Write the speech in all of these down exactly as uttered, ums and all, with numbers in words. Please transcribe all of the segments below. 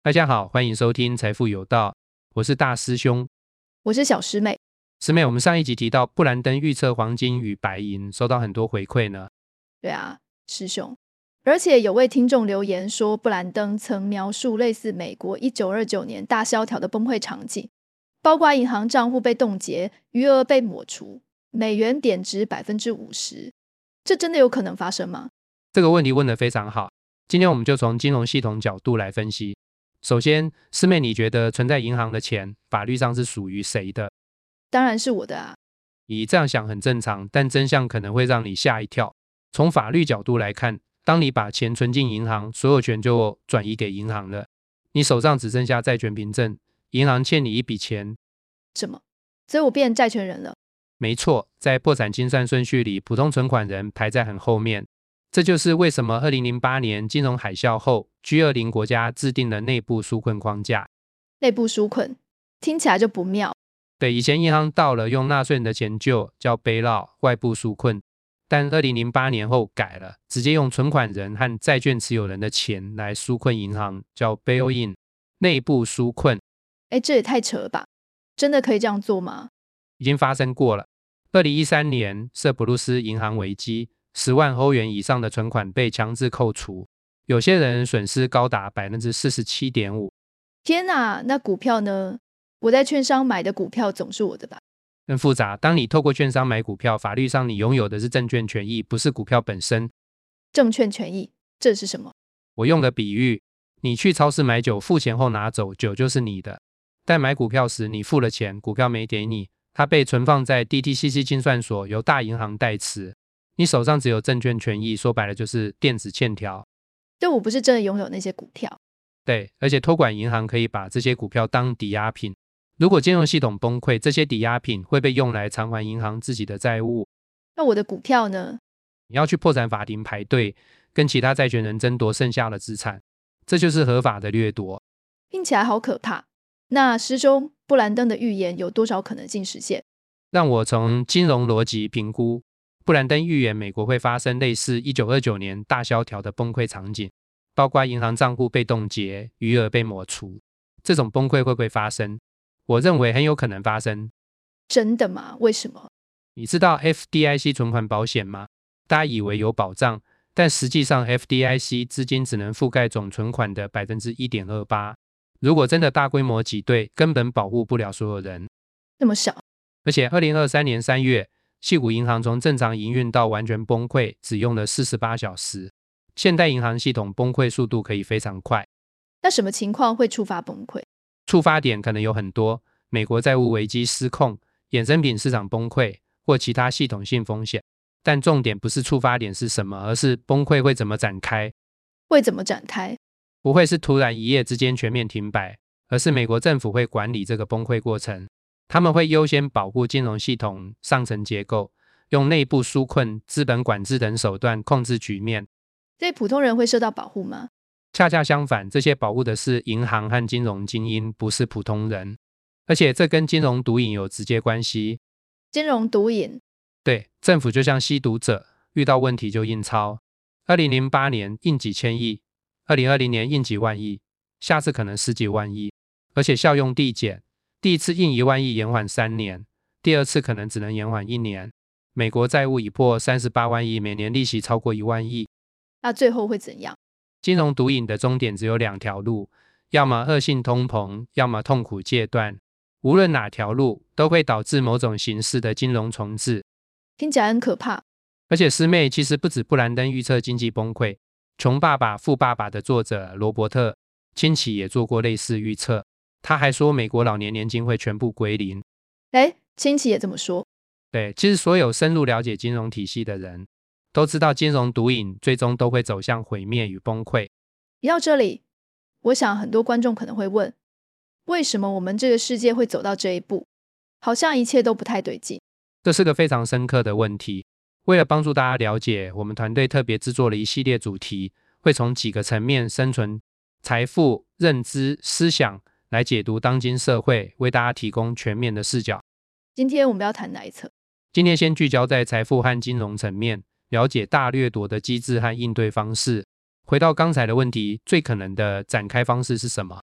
大家好，欢迎收听财富有道，我是大师兄， 我是小师妹。 师妹，我们上一集提到布兰登预测黄金与白银，收到很多回馈呢。 对啊，师兄。而且有位听众留言说，布兰登曾描述类似美国一九二九年大萧条的崩溃场景，包括银行账户被冻结，余额被抹除，美元贬值 百分之五十。这真的有可能发生吗？ 这个问题问得非常好，今天我们就从金融系统角度来分析。首先，师妹，你觉得存在银行的钱法律上是属于谁的？ 当然是我的啊。 你这样想很正常，但真相可能会让你吓一跳。从法律角度来看，当你把钱存进银行，所有权就转移给银行了，你手上只剩下债权凭证，银行欠你一笔钱。 什么？所以我变债权人了？ 没错，在破产清算顺序里，普通存款人排在很后面。这就是为什么二零零八年金融海啸后 G 二十 国家制定了内部纾困框架。 内部纾困听起来就不妙。 对，以前银行到了用纳税人的钱救，叫 bailout 外部纾困，但二零零八年后改了，直接用存款人和债券持有人的钱来纾困银行，叫 bail in 内部纾困。 哎，这也太扯了吧，真的可以这样做吗？ 已经发生过了。二零一三年塞浦路斯银行危机，十万欧元以上的存款被强制扣除，有些人损失高达 百分之四十七点五。 天哪，那股票呢？我在券商买的股票总是我的吧？ 更复杂，当你透过券商买股票，法律上你拥有的是证券权益，不是股票本身。 证券权益，这是什么？ 我用个比喻，你去超市买酒，付钱后拿走，酒就是你的。但买股票时，你付了钱，股票没给你，它被存放在 D T C C 清算所，由大银行代持，你手上只有证券权益，说白了就是电子欠条。 对，我不是真的拥有那些股票。 对，而且托管银行可以把这些股票当抵押品，如果金融系统崩溃，这些抵押品会被用来偿还银行自己的债务。 那我的股票呢？ 你要去破产法庭排队，跟其他债权人争夺剩下的资产，这就是合法的掠夺。 听起来好可怕。那师兄，布兰登的预言有多少可能性实现？ 让我从金融逻辑评估，布兰登预言美国会发生类似一九二九年大萧条的崩溃场景，包括银行账户被冻结，余额被抹除。这种崩溃会不会发生？我认为很有可能发生。 真的吗？为什么？ 你知道 F D I C 存款保险吗？大家以为有保障，但实际上 F D I C 资金只能覆盖总存款的 百分之一点二八， 如果真的大规模挤兑，根本保护不了所有人。 那么少？ 而且二零二三年三月，矽谷银行从正常营运到完全崩溃只用了四十八小时，现代银行系统崩溃速度可以非常快。 那什么情况会触发崩溃？ 触发点可能有很多，美国债务危机失控，衍生品市场崩溃，或其他系统性风险。但重点不是触发点是什么，而是崩溃会怎么展开。 会怎么展开？ 不会是突然一夜之间全面停摆，而是美国政府会管理这个崩溃过程。他们会优先保护金融系统上层结构，用内部纾困、资本管制等手段控制局面。 所以普通人会受到保护吗？ 恰恰相反，这些保护的是银行和金融精英，不是普通人。而且这跟金融毒瘾有直接关系。 金融毒瘾？ 对，政府就像吸毒者，遇到问题就印钞。二零零八年印几千亿，二零二零年印几万亿，下次可能十几万亿，而且效用递减。第一次印一万亿延缓三年，第二次可能只能延缓一年。美国债务已破三十八万亿，每年利息超过一万亿。 那最后会怎样？ 金融毒瘾的终点只有两条路，要么恶性通膨，要么痛苦戒断。无论哪条路，都会导致某种形式的金融重置。 听起来很可怕。 而且师妹，其实不止布兰登预测经济崩溃，穷爸爸富爸爸的作者罗伯特清崎也做过类似预测。他还说美国老年年金会全部归零。 诶，清崎也这么说。 对，其实所有深入了解金融体系的人都知道，金融毒瘾最终都会走向毁灭与崩溃。 提到这里，我想很多观众可能会问，为什么我们这个世界会走到这一步？好像一切都不太对劲。 这是个非常深刻的问题。为了帮助大家了解，我们团队特别制作了一系列主题，会从几个层面生存、财富、认知、思想来解读当今社会，为大家提供全面的视角。 今天我们要谈哪一侧？ 今天先聚焦在财富和金融层面，了解大掠夺的机制和应对方式。回到刚才的问题，最可能的展开方式是什么？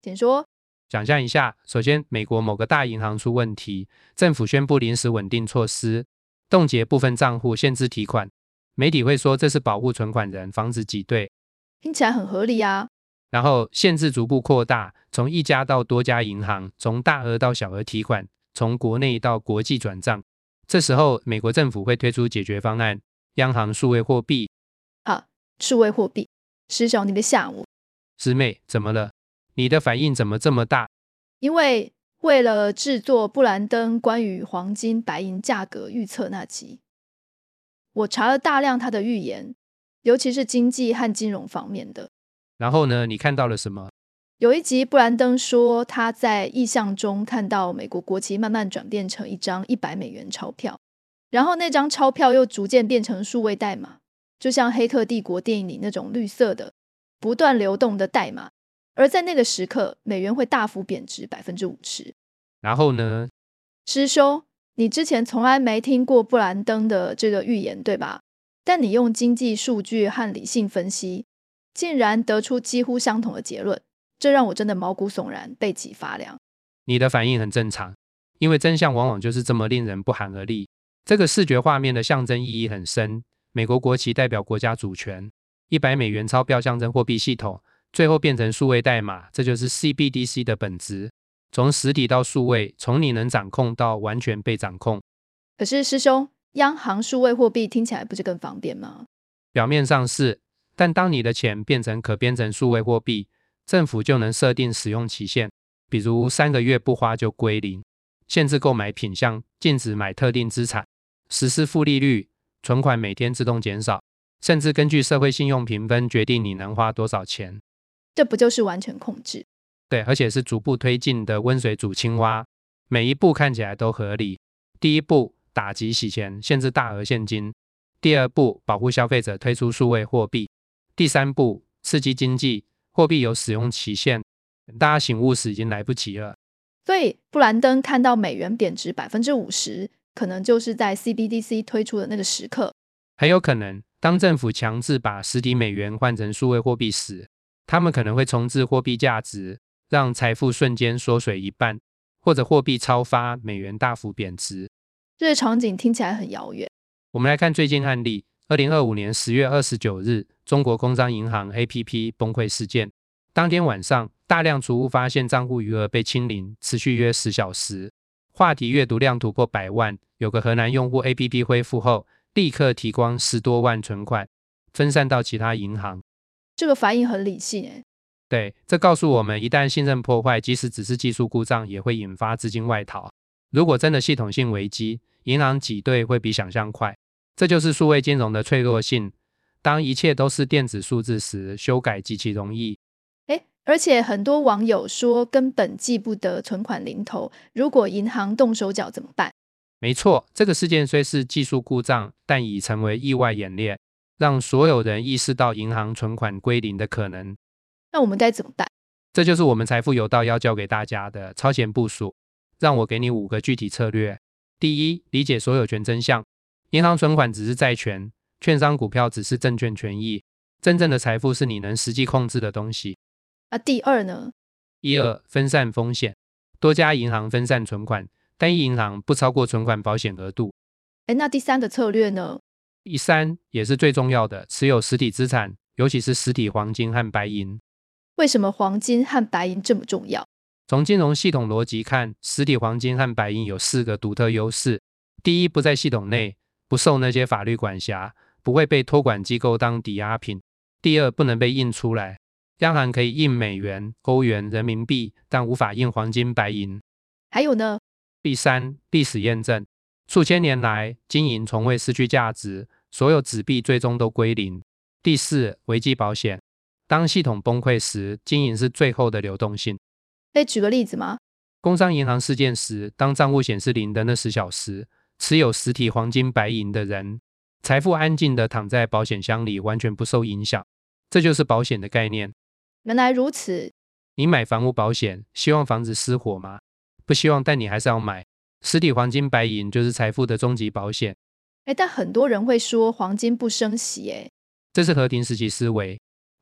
请说。 想象一下，首先美国某个大银行出问题，政府宣布临时稳定措施，冻结部分账户，限制提款。媒体会说这是保护存款人，防止挤兑， 听起来很合理啊。 然后限制逐步扩大，从一家到多家银行，从大额到小额提款，从国内到国际转账。这时候美国政府会推出解决方案，央行数位货币。 好，数位货币，师兄你别吓我。 师妹怎么了？你的反应怎么这么大？ 因为为了制作布兰登关于黄金白银价格预测那集，我查了大量他的预言，尤其是经济和金融方面的。 然后呢，你看到了什么？ 有一集布兰登说他在意象中看到美国国旗慢慢转变成一张一百美元钞票，然后那张钞票又逐渐变成数位代码，就像黑客帝国电影里那种绿色的不断流动的代码。而在那个时刻，美元会大幅贬值 百分之五十。 然后呢？ 师兄，你之前从来没听过布兰登的这个预言对吧？但你用经济数据和理性分析，竟然得出几乎相同的结论，这让我真的毛骨悚然，背脊发凉。 你的反应很正常，因为真相往往就是这么令人不寒而栗。这个视觉画面的象征意义很深，美国国旗代表国家主权，一百美元钞票象征货币系统，最后变成数位代码，这就是 C B D C 的本质，从实体到数位，从你能掌控到完全被掌控。 可是师兄，央行数位货币听起来不是更方便吗？ 表面上是，但当你的钱变成可编程数位货币，政府就能设定使用期限，比如三个月不花就归零，限制购买品项，禁止买特定资产，实施负利率，存款每天自动减少，甚至根据社会信用评分决定你能花多少钱。 这不就是完全控制？ 对，而且是逐步推进的温水煮青蛙，每一步看起来都合理。第一步，打击洗钱，限制大额现金；第二步，保护消费者，推出数位货币；第三步，刺激经济，货币有使用期限。大家醒悟时已经来不及了。 所以布兰登看到美元贬值 百分之五十， 可能就是在 C B D C 推出的那个时刻。 很有可能，当政府强制把实体美元换成数位货币时，他们可能会重置货币价值，让财富瞬间缩水一半，或者货币超发，美元大幅贬值。 这个场景听起来很遥远。 我们来看最近案例，二零二五年十月二十九日，中国工商银行 A P P 崩溃事件。当天晚上，大量储户发现账户余额被清零，持续约十小时，话题阅读量突破百万。有个河南用户 A P P 恢复后，立刻提光十多万存款，分散到其他银行。 这个反应很理性耶。 对，这告诉我们，一旦信任破坏，即使只是技术故障，也会引发资金外逃。如果真的系统性危机，银行挤兑会比想象快。这就是数位金融的脆弱性。当一切都是电子数字时，修改极其容易。 诶，而且很多网友说根本记不得存款零头，如果银行动手脚怎么办？ 没错，这个事件虽是技术故障，但已成为意外演练，让所有人意识到银行存款归零的可能。 那我们该怎么办？ 这就是我们财富有道要教给大家的超前部署。让我给你五个具体策略。第一，理解所有权真相。银行存款只是债权，券商股票只是证券权益，真正的财富是你能实际控制的东西。 啊，第二呢？ 一二，分散风险。多家银行分散存款，单一银行不超过存款保险额度。 诶，那第三个策略呢？ 第三，也是最重要的，持有实体资产，尤其是实体黄金和白银。 为什么黄金和白银这么重要？ 从金融系统逻辑看，实体黄金和白银有四个独特优势。第一，不在系统内，不受那些法律管辖，不会被托管机构当抵押品。第二，不能被印出来，央行可以印美元、欧元、人民币，但无法印黄金、白银。 还有呢？ 第三，历史验证，数千年来，金银从未失去价值，所有纸币最终都归零。第四，危机保险，当系统崩溃时，金银是最后的流动性。 可以举个例子吗？ 工商银行事件时，当账户显示零的那十小时，持有实体黄金白银的人，财富安静地躺在保险箱里，完全不受影响。这就是保险的概念。 原来如此。 你买房屋保险，希望房子失火吗？不希望，但你还是要买。实体黄金白银就是财富的终极保险。 诶，但很多人会说黄金不升息耶。 这是和平时期思维。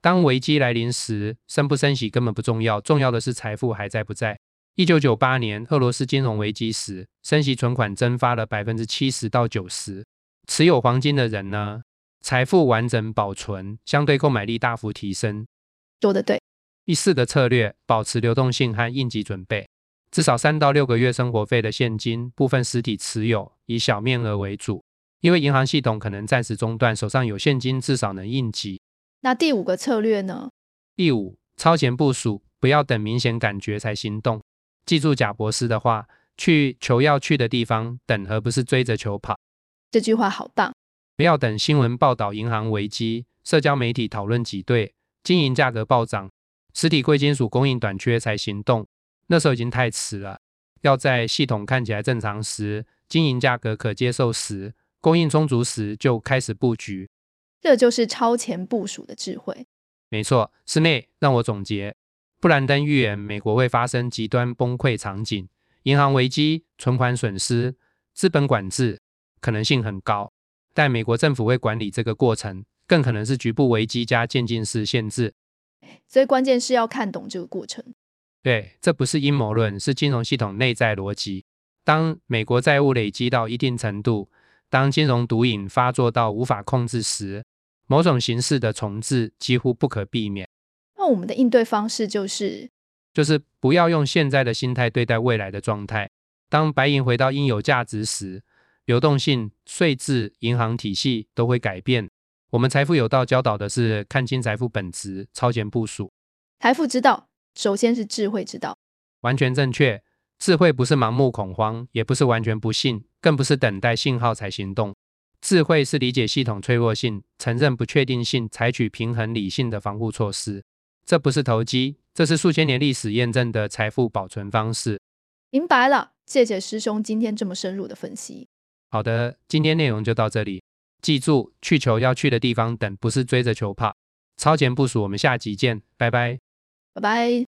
当危机来临时，升不升息根本不重要，重要的是财富还在不在。一九九八年俄罗斯金融危机时，升息存款蒸发了 百分之七十到百分之九十。 持有黄金的人呢，财富完整保存，相对购买力大幅提升。 说得对。 第四个策略，保持流动性和应急准备，至少三到六个月生活费的现金，部分实体持有，以小面额为主，因为银行系统可能暂时中断，手上有现金至少能应急。 那第五个策略呢？ 第五，超前部署，不要等明显感觉才行动。记住贾博士的话，去球要去的地方等，而不是追着球跑。 这句话好棒。 不要等新闻报道银行危机，社交媒体讨论挤兑，金银价格暴涨，实体贵金属供应短缺才行动，那时候已经太迟了。要在系统看起来正常时，金银价格可接受时，供应充足时就开始布局。 这就是超前部署的智慧。 没错，室内让我总结，布兰登预言美国会发生极端崩溃场景，银行危机、存款损失、资本管制可能性很高，但美国政府会管理这个过程，更可能是局部危机加渐进式限制。 所以关键是要看懂这个过程。 对，这不是阴谋论，是金融系统内在逻辑。当美国债务累积到一定程度，当金融毒瘾发作到无法控制时，某种形式的重置几乎不可避免。 那我们的应对方式就是就是不要用现在的心态对待未来的状态。当白银回到应有价值时，流动性、税制、银行体系都会改变。我们财富有道教导的是看清财富本质，超前部署。 财富之道，首先是智慧之道。 完全正确。智慧不是盲目恐慌，也不是完全不信，更不是等待信号才行动。智慧是理解系统脆弱性，承认不确定性，采取平衡理性的防护措施。这不是投机，这是数千年历史验证的财富保存方式。 明白了，谢谢师兄今天这么深入的分析。 好的，今天内容就到这里。记住，去球要去的地方等，不是追着球跑。超前部署，我们下集见，拜拜。 拜拜。